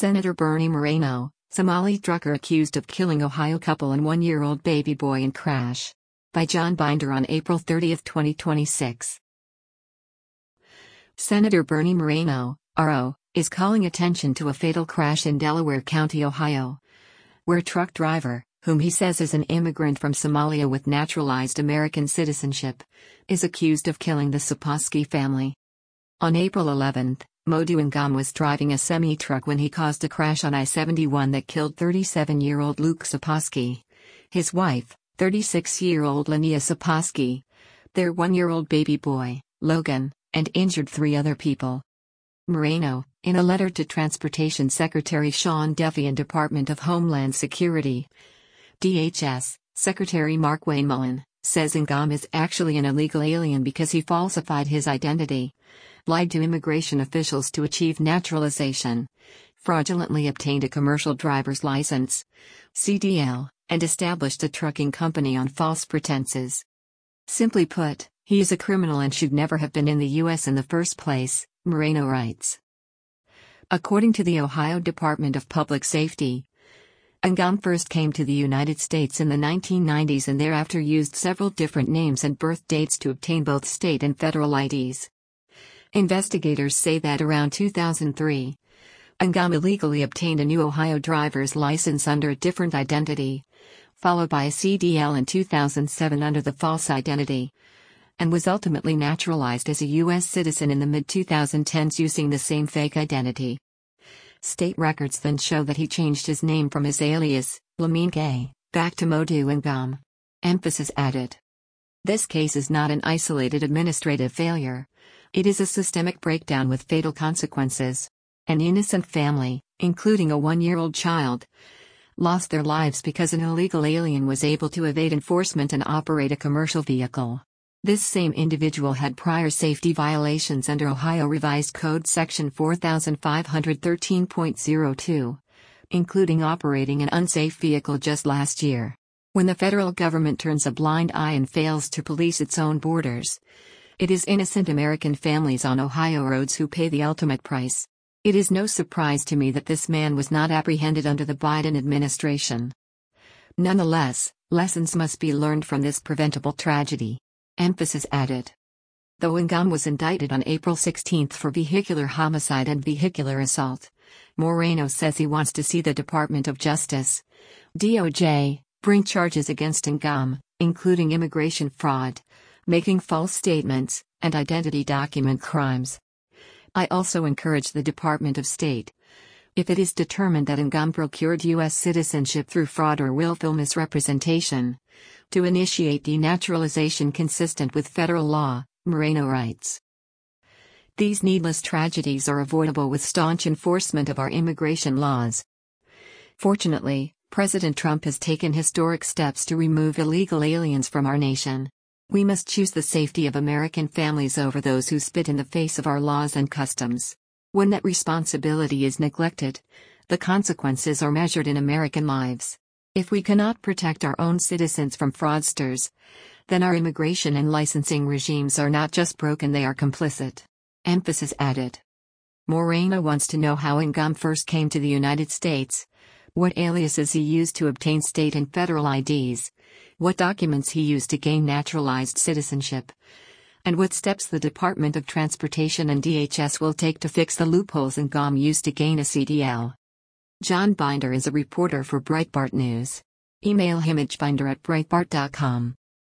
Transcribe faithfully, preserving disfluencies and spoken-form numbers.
Senator Bernie Moreno, Somali trucker accused of killing Ohio couple and one-year-old baby boy in crash. By John Binder on April thirtieth, twenty twenty-six. Senator Bernie Moreno, R O, is calling attention to a fatal crash in Delaware County, Ohio, where a truck driver, whom he says is an immigrant from Somalia with naturalized American citizenship, is accused of killing the Saposky family. On April eleventh, Modu Ngam was driving a semi-truck when he caused a crash on I seventy-one that killed thirty-seven-year-old Luke Saposky, his wife, thirty-six-year-old Linnea Saposky, their one-year-old baby boy, Logan, and injured three other people. Moreno, in a letter to Transportation Secretary Sean Duffy and Department of Homeland Security, D H S, Secretary Mark Wayne Mullen, says Ngam is actually an illegal alien because he falsified his identity, lied to immigration officials to achieve naturalization, fraudulently obtained a commercial driver's license, C D L, and established a trucking company on false pretenses. Simply put, he is a criminal and should never have been in the U S in the first place, Moreno writes. According to the Ohio Department of Public Safety, Ngam first came to the United States in the nineteen nineties and thereafter used several different names and birth dates to obtain both state and federal I Ds. Investigators say that around two thousand three, Ngam illegally obtained a new Ohio driver's license under a different identity, followed by a C D L in two thousand seven under the false identity, and was ultimately naturalized as a U S citizen in the mid twenty tens using the same fake identity. State records then show that he changed his name from his alias, Lamine Gay, back to Modu Ngam. Emphasis added. This case is not an isolated administrative failure. It is a systemic breakdown with fatal consequences. An innocent family, including a one-year-old child, lost their lives because an illegal alien was able to evade enforcement and operate a commercial vehicle. This same individual had prior safety violations under Ohio Revised Code Section four thousand five hundred thirteen point oh two, including operating an unsafe vehicle just last year. When the federal government turns a blind eye and fails to police its own borders, it is innocent American families on Ohio roads who pay the ultimate price. It is no surprise to me that this man was not apprehended under the Biden administration. Nonetheless, lessons must be learned from this preventable tragedy. Emphasis added. Though Ngam was indicted on April sixteenth for vehicular homicide and vehicular assault, Moreno says he wants to see the Department of Justice, D O J, bring charges against Ngam, including immigration fraud, making false statements, and identity document crimes. I also encourage the Department of State, if it is determined that Ngam procured U S citizenship through fraud or willful misrepresentation, to initiate denaturalization consistent with federal law, Moreno writes. These needless tragedies are avoidable with staunch enforcement of our immigration laws. Fortunately, President Trump has taken historic steps to remove illegal aliens from our nation. We must choose the safety of American families over those who spit in the face of our laws and customs. When that responsibility is neglected, the consequences are measured in American lives. If we cannot protect our own citizens from fraudsters, then our immigration and licensing regimes are not just broken, they are complicit. Emphasis added. Moreno wants to know how Ngam first came to the United States, what aliases he used to obtain state and federal I Ds, what documents he used to gain naturalized citizenship, and what steps the Department of Transportation and D H S will take to fix the loopholes Ngam used to gain a C D L. John Binder is a reporter for Breitbart News. Email him at binder at breitbart dot com.